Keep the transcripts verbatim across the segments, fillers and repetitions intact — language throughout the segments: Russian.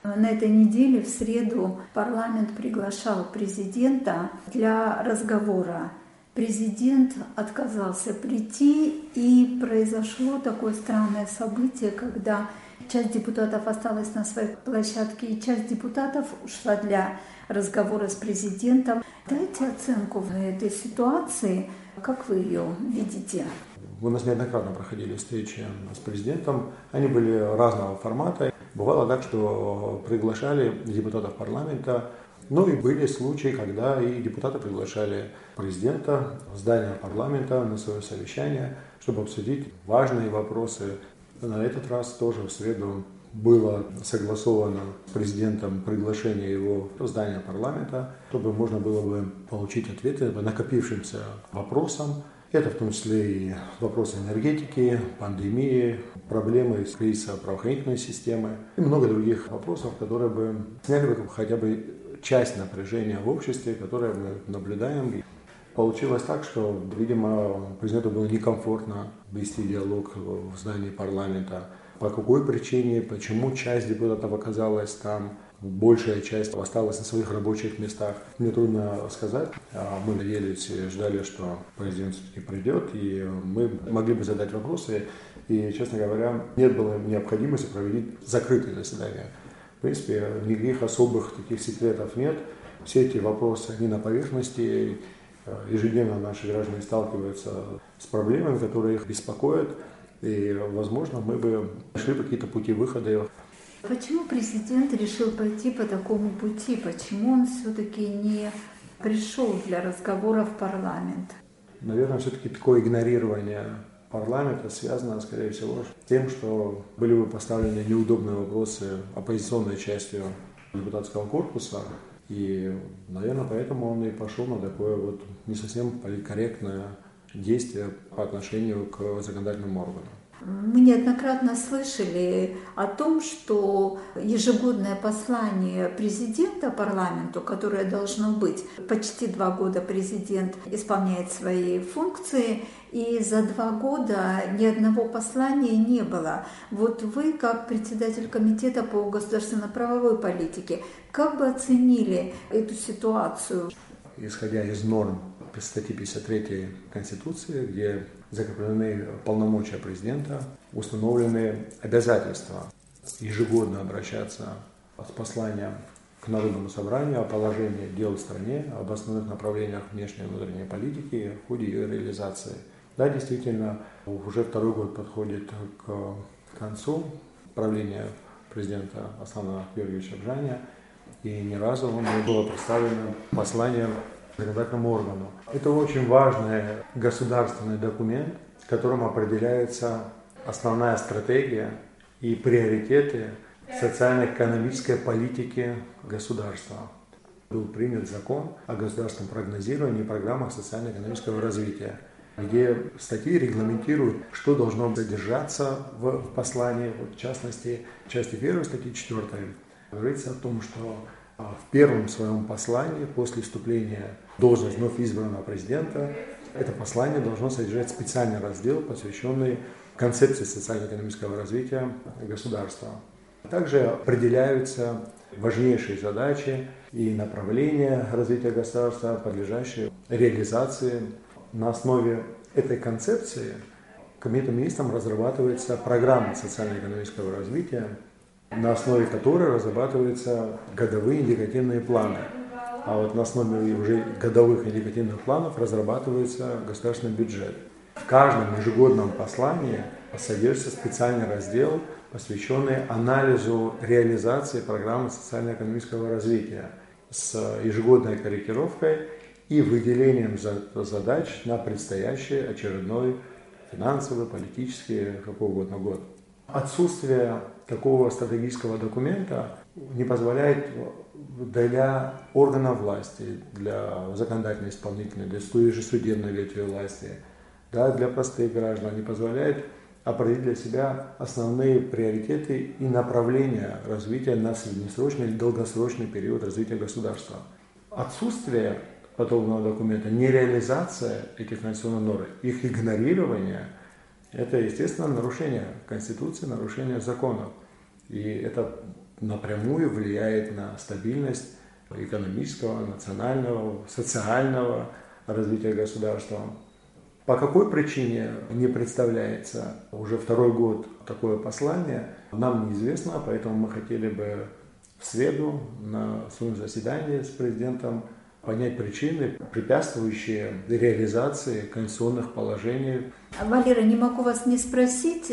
На этой неделе в среду парламент приглашал президента для разговора. Президент отказался прийти, и произошло такое странное событие, когда часть депутатов осталась на своей площадке, и часть депутатов ушла для разговора с президентом. Дайте оценку этой ситуации, как вы ее видите? У нас неоднократно проходили встречи с президентом, они были разного формата. Бывало так, что приглашали депутатов парламента, ну и были случаи, когда и депутаты приглашали президента в здание парламента на свое совещание, чтобы обсудить важные вопросы. На этот раз тоже в среду было согласовано с президентом приглашение его в здание парламента, чтобы можно было бы получить ответы по накопившимся вопросам. Это в том числе и вопросы энергетики, пандемии, проблемы с кризисом правоохранительной системы и много других вопросов, которые бы сняли бы хотя бы часть напряжения в обществе, которое мы наблюдаем. Получилось так, что, видимо, президенту было некомфортно вести диалог в здании парламента. По какой причине, почему часть депутатов оказалась там, большая часть осталась на своих рабочих местах. Мне трудно сказать. Мы надеялись и ждали, что президент все-таки придет, и мы могли бы задать вопросы. И, честно говоря, нет было необходимости проводить закрытое заседание. В принципе, никаких особых таких секретов нет. Все эти вопросы, они на поверхности. Ежедневно наши граждане сталкиваются с проблемами, которые их беспокоят. И, возможно, мы бы нашли какие-то пути выхода. Почему президент решил пойти по такому пути? Почему он все-таки не пришел для разговора в парламент? Наверное, все-таки такое игнорирование парламента связано, скорее всего, с тем, что были бы поставлены неудобные вопросы оппозиционной частью депутатского корпуса. И, наверное, поэтому он и пошел на такое вот не совсем политкорректное действие по отношению к законодательным органам. Мы неоднократно слышали о том, что ежегодное послание президента парламенту, которое должно быть, почти два года президент исполняет свои функции, и за два года ни одного послания не было. Вот вы, как председатель комитета по государственно-правовой политике, как бы оценили эту ситуацию? Исходя из норм статьи пятьдесят третьей Конституции, где закреплены полномочия президента, установлены обязательства ежегодно обращаться с посланием к Народному собранию о положении дел в стране, об основных направлениях внешней и внутренней политики в ходе ее реализации. Да, действительно, уже второй год подходит к концу правления президента Аслана Георгиевича Бжаня, и ни разу не было представлено послание законодательному органу. Это очень важный государственный документ, в котором определяется основная стратегия и приоритеты социально-экономической политики государства. Был принят закон о государственном прогнозировании и программах социально-экономического развития, где статьи регламентируют, что должно содержаться в послании, вот в частности, в части первой статьи четвёртой говорится о том, что в первом своем послании после вступления в должность вновь избранного президента это послание должно содержать специальный раздел, посвященный концепции социально-экономического развития государства. Также определяются важнейшие задачи и направления развития государства, подлежащие реализации. На основе этой концепции Комитетом министров разрабатывается программа социально-экономического развития, на основе которой разрабатываются годовые индикативные планы. А вот на основе уже годовых индикативных планов разрабатывается государственный бюджет. В каждом ежегодном послании содержится специальный раздел, посвященный анализу реализации программы социально-экономического развития с ежегодной корректировкой и выделением задач на предстоящий очередной финансовый, политический, какой угодно год. Отсутствие такого стратегического документа не позволяет для органов власти, для законодательной, исполнительной, для судебной ветви власти, да, для простых граждан, не позволяет определить для себя основные приоритеты и направления развития на среднесрочный или долгосрочный период развития государства. Отсутствие подобного документа, нереализация этих конституционных норм, их игнорирование – это, естественно, нарушение Конституции, нарушение законов. И это напрямую влияет на стабильность экономического, национального, социального развития государства. По какой причине не представляется уже второй год такое послание, нам неизвестно, поэтому мы хотели бы в среду на своем заседании с президентом понять причины, препятствующие реализации конституционных положений. Валера, не могу вас не спросить,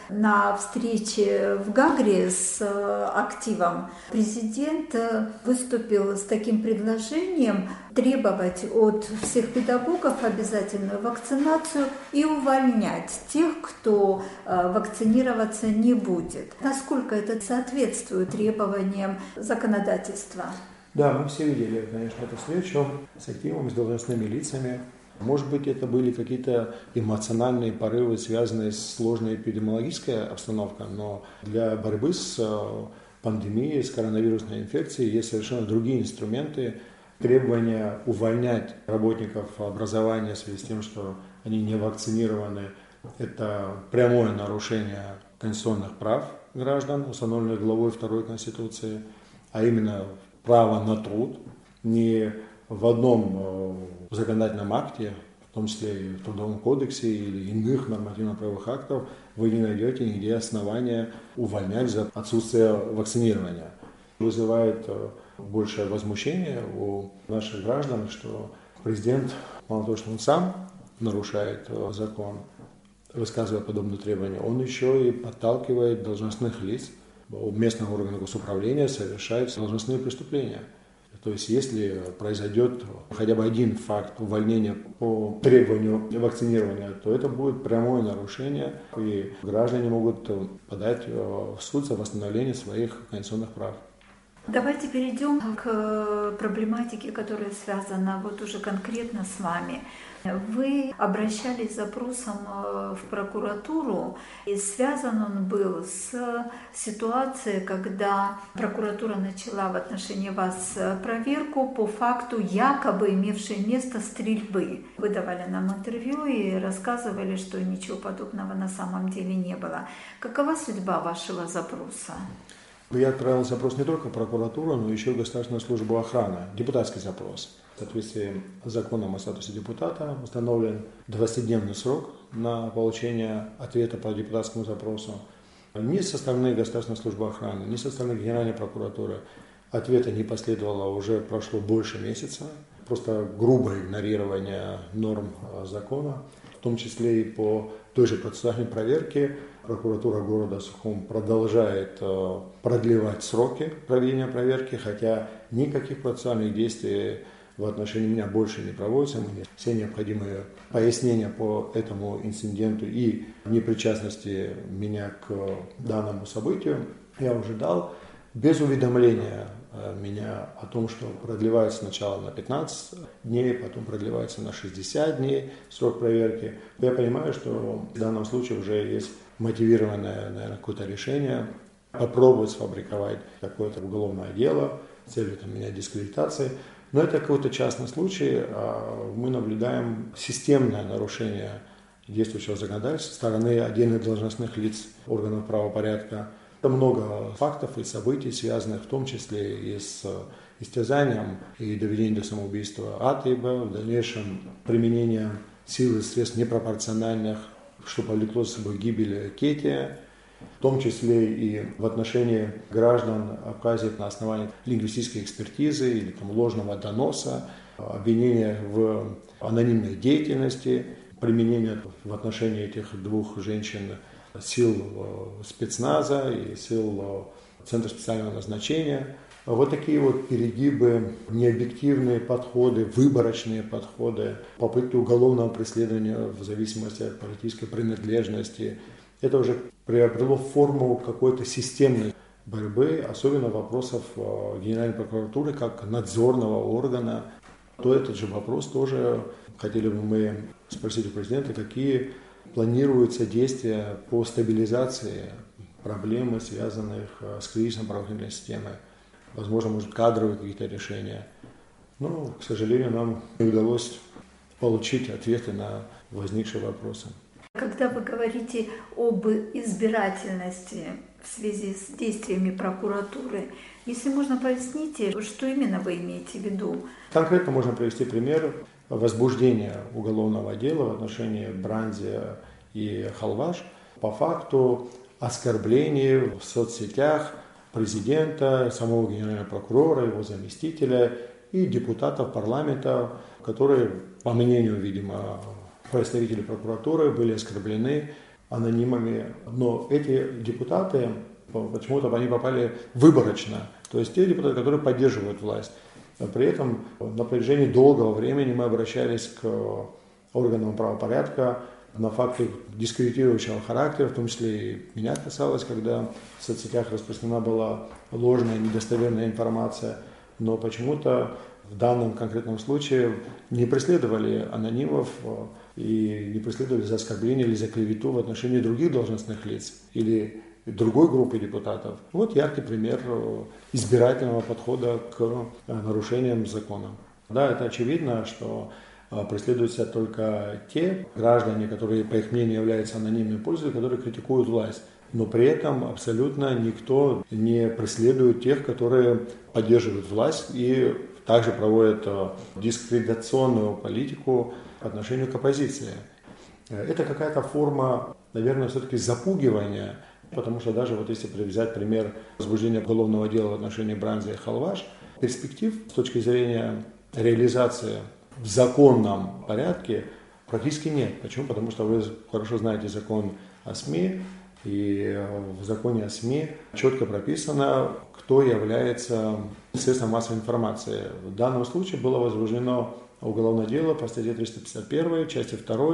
на встрече в Гагре с активом президент выступил с таким предложением требовать от всех педагогов обязательную вакцинацию и увольнять тех, кто вакцинироваться не будет. Насколько это соответствует требованиям законодательства? Да, мы все видели, конечно, эту встречу с активом, с должностными лицами. Может быть, это были какие-то эмоциональные порывы, связанные с сложной эпидемиологической обстановкой, но для борьбы с пандемией, с коронавирусной инфекцией есть совершенно другие инструменты. Требования увольнять работников образования в связи с тем, что они не вакцинированы, это прямое нарушение конституционных прав граждан, установленных главой второй Конституции, а именно право на труд. Не в одном законодательном акте, в том числе и в Трудовом кодексе или иных нормативно-правовых актов, вы не найдете нигде основания увольнять за отсутствие вакцинирования. Вызывает большее возмущение у наших граждан, что президент, мало того, что он сам нарушает закон, высказывая подобные требования, он еще и подталкивает должностных лиц местных органов госуправления совершать должностные преступления. То есть, если произойдет хотя бы один факт увольнения по требованию вакцинирования, то это будет прямое нарушение, и граждане могут подать в суд за восстановление своих конституционных прав. Давайте перейдем к проблематике, которая связана вот уже конкретно с вами. Вы обращались с запросом в прокуратуру, и связан он был с ситуацией, когда прокуратура начала в отношении вас проверку по факту якобы имевшей место стрельбы. Вы давали нам интервью и рассказывали, что ничего подобного на самом деле не было. Какова судьба вашего запроса? Я отправил запрос не только в прокуратуру, но еще и в Государственную службу охраны, депутатский запрос. В соответствии с законом о статусе депутата установлен двадцатидневный срок на получение ответа по депутатскому запросу. Ни со стороны Государственной службы охраны, ни со стороны Генеральной прокуратуры ответа не последовало, уже прошло больше месяца. Просто грубое игнорирование норм закона, в том числе и по той же процессуальной проверке. Прокуратура города Сухум продолжает продлевать сроки проведения проверки, хотя никаких процессуальных действий в отношении меня больше не проводится. Мне все необходимые пояснения по этому инциденту и непричастности меня к данному событию я уже дал. Без уведомления меня о том, что продлевается сначала на пятнадцать дней, потом продлевается на шестьдесят дней срок проверки. Я понимаю, что в данном случае уже есть мотивированное, наверное, какое-то решение попробовать сфабриковать какое-то уголовное дело с целью там, меня дискредитации. Но это какой-то частный случай. Мы наблюдаем системное нарушение действующего законодательства со стороны отдельных должностных лиц органов правопорядка. Это много фактов и событий, связанных в том числе и с истязанием и доведением до самоубийства А Т И Б, в дальнейшем применение сил и средств непропорциональных, что повлекло за собой гибель Кетия, в том числе и в отношении граждан Абхазии на основании лингвистической экспертизы или там, ложного доноса, обвинения в анонимной деятельности, применение в отношении этих двух женщин сил спецназа и сил Центра специального назначения. Вот такие вот перегибы, необъективные подходы, выборочные подходы, попытки уголовного преследования в зависимости от политической принадлежности. Это уже приобрело форму какой-то системной борьбы, особенно вопросов Генеральной прокуратуры как надзорного органа. То этот же вопрос тоже хотели бы мы спросить у президента, какие планируются действия по стабилизации проблемы, связанных с кризисом правоохранительной системы. Возможно, может, кадровые какие-то решения. Но, к сожалению, нам не удалось получить ответы на возникшие вопросы. Когда вы говорите об избирательности в связи с действиями прокуратуры. Если можно, поясните, что именно вы имеете в виду? Конкретно можно привести пример возбуждения уголовного дела в отношении Бранзия и Халваш по факту оскорблений в соцсетях президента, самого генерального прокурора, его заместителя и депутатов парламента, которые, по мнению, видимо, представителей прокуратуры, были оскорблены анонимами. Но эти депутаты, почему-то они попали выборочно, то есть те депутаты, которые поддерживают власть. При этом на протяжении долгого времени мы обращались к органам правопорядка на факты дискредитирующего характера, в том числе и меня касалось, когда в соцсетях распространена была ложная, недостоверная информация, но почему-то в данном конкретном случае не преследовали анонимов и не преследовали за оскорбление или за клевету в отношении других должностных лиц или другой группы депутатов. Вот яркий пример избирательного подхода к нарушениям закона. Да, это очевидно, что преследуются только те граждане, которые, по их мнению, являются анонимными пользователями, которые критикуют власть. Но при этом абсолютно никто не преследует тех, которые поддерживают власть и также проводят дискредитационную политику по отношению к оппозиции. Это какая-то форма, наверное, все-таки запугивания, потому что даже вот если взять пример возбуждения уголовного дела в отношении Бранзия и Халваш, перспектив с точки зрения реализации в законном порядке практически нет. Почему? Потому что вы хорошо знаете закон о СМИ, и в законе о СМИ четко прописано, кто является средством массовой информации. В данном случае было возбуждено уголовное дело по статье триста пятьдесят один, части второй,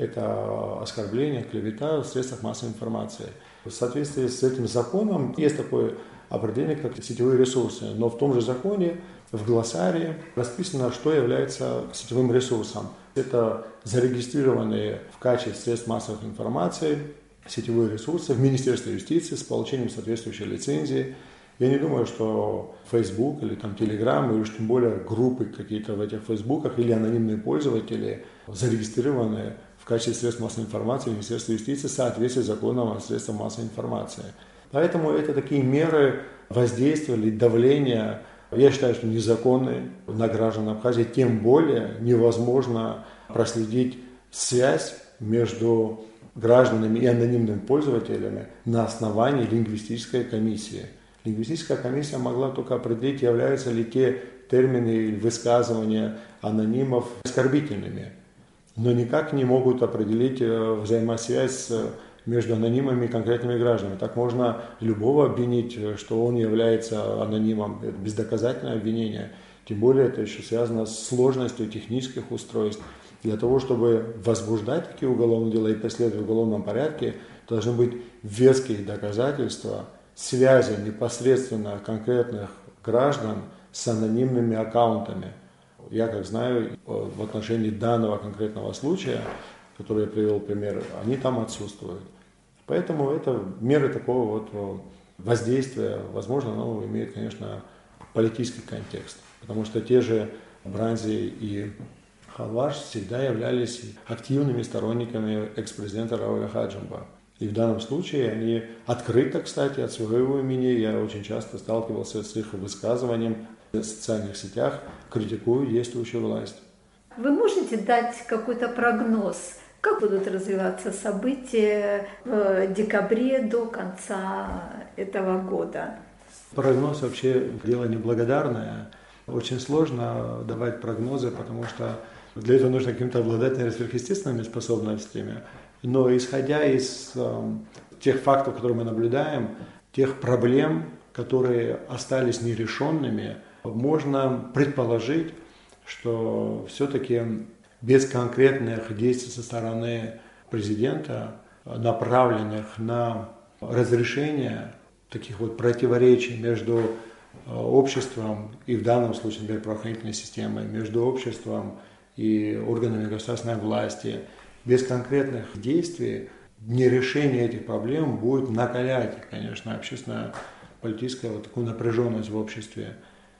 это оскорбление, клевета в средствах массовой информации. В соответствии с этим законом есть такое определение, как сетевые ресурсы, но в том же законе в глоссарии расписано, что является сетевым ресурсом. Это зарегистрированные в качестве средств массовой информации сетевые ресурсы в Министерстве юстиции с получением соответствующей лицензии. Я не думаю, что Facebook или там Telegram, или уж тем более группы какие-то в этих Фейсбуках или анонимные пользователи зарегистрированы в качестве средств массовой информации в Министерстве юстиции в соответствии с законом о средствах массовой информации. Поэтому это такие меры воздействия или давления, я считаю, что незаконные на граждан Абхазии, тем более невозможно проследить связь между гражданами и анонимными пользователями на основании лингвистической комиссии. Лингвистическая комиссия могла только определить, являются ли те термины или высказывания анонимов оскорбительными, но никак не могут определить взаимосвязь между анонимами и конкретными гражданами. Так можно любого обвинить, что он является анонимом. Это бездоказательное обвинение. Тем более это еще связано с сложностью технических устройств. Для того, чтобы возбуждать такие уголовные дела и преследовать в уголовном порядке, должны быть веские доказательства связи непосредственно конкретных граждан с анонимными аккаунтами. Я, как знаю, в отношении данного конкретного случая, который я привел пример, они там отсутствуют. Поэтому это меры такого вот воздействия, возможно, оно имеет, конечно, политический контекст. Потому что те же Бранзи и Халваш всегда являлись активными сторонниками экс-президента Рауля Хаджимба. И в данном случае они открыто, кстати, от своего имени, я очень часто сталкивался с их высказыванием в социальных сетях, критикуют действующую власть. Вы можете дать какой-то прогноз, как будут развиваться события в декабре до конца этого года? Прогноз вообще дело неблагодарное. Очень сложно давать прогнозы, потому что для этого нужно каким-то обладать сверхъестественными способностями. Но исходя из э, тех фактов, которые мы наблюдаем, тех проблем, которые остались нерешенными, можно предположить, что все-таки без конкретных действий со стороны президента, направленных на разрешение таких вот противоречий между обществом и в данном случае, например, правоохранительной системой, между обществом и органами государственной власти, без конкретных действий нерешение этих проблем будет накалять, конечно, общественно-политическую вот такую напряженность в обществе.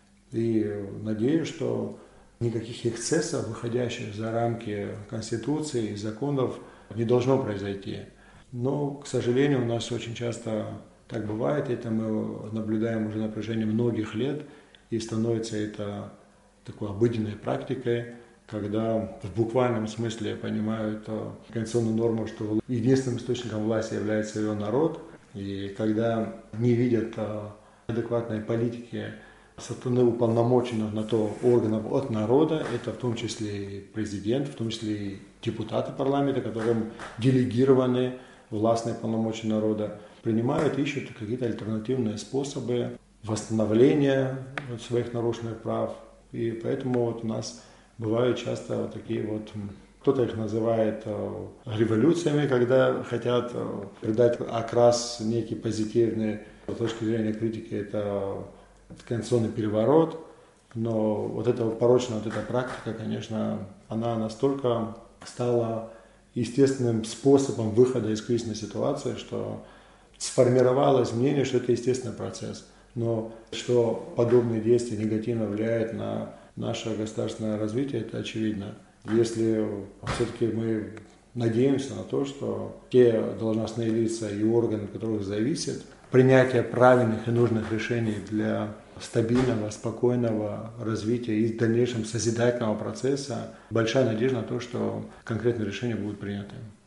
И надеюсь, что никаких эксцессов, выходящих за рамки Конституции и законов, не должно произойти. Но, к сожалению, у нас очень часто Так бывает, это мы наблюдаем уже на протяжении многих лет, и становится это такой обыденной практикой, когда в буквальном смысле понимают конституционную норму, что единственным источником власти является ее народ, и когда не видят адекватной политики со стороны уполномоченных на то органов от народа, это в том числе и президент, в том числе и депутаты парламента, которым делегированы властные полномочия народа, принимают, ищут какие-то альтернативные способы восстановления своих нарушенных прав. И поэтому вот у нас бывают часто вот такие вот, кто-то их называет революциями, когда хотят придать окрас некий позитивный. С точки зрения критики это конституционный переворот, но вот эта порочная вот эта практика, конечно, она настолько стала естественным способом выхода из кризисной ситуации, что сформировалось мнение, что это естественный процесс, но что подобные действия негативно влияют на наше государственное развитие, это очевидно. Если все-таки мы надеемся на то, что те должностные лица и органы, от которых зависит принятие правильных и нужных решений для стабильного, спокойного развития и в дальнейшем созидательного процесса, большая надежда на то, что конкретные решения будут приняты.